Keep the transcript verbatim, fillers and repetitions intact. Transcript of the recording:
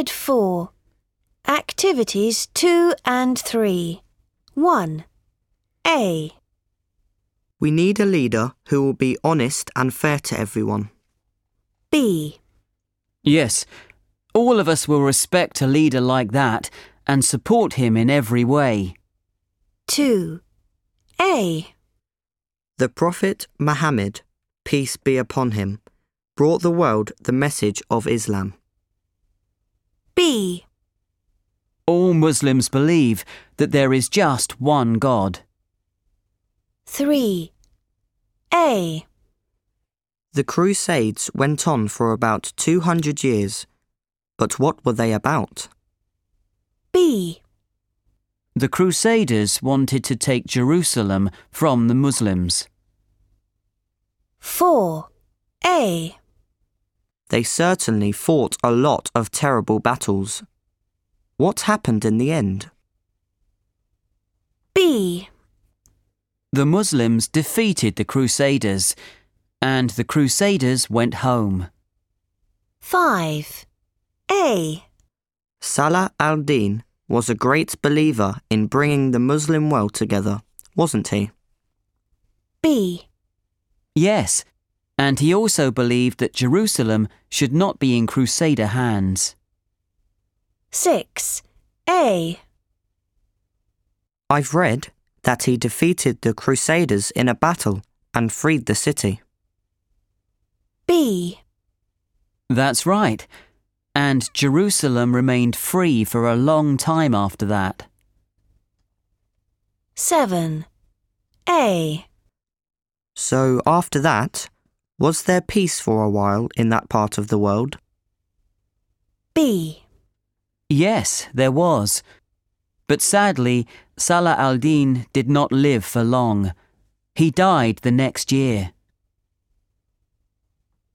Unit four. Activities two and three. one. A. We need a leader who will be honest and fair to everyone. B. Yes, all of us will respect a leader like that and support him in every way. two. A. The Prophet Muhammad, peace be upon him, brought the world the message of Islam. B. All Muslims believe that there is just one God. three. A. The Crusades went on for about two hundred years, but what were they about? B. The Crusaders wanted to take Jerusalem from the Muslims. four. A. They certainly fought a lot of terrible battles. What happened in the end? B. The Muslims defeated the Crusaders, and the Crusaders went home. five. A. Salah al-Din was a great believer in bringing the Muslim world together, wasn't he? B. Yes, and he also believed that Jerusalem should not be in Crusader hands. six. A. I've read that he defeated the Crusaders in a battle and freed the city. B. That's right, and Jerusalem remained free for a long time after that. seven. A. So after that, was there peace for a while in that part of the world? B. Yes, there was. But sadly, Salah al-Din did not live for long. He died the next year.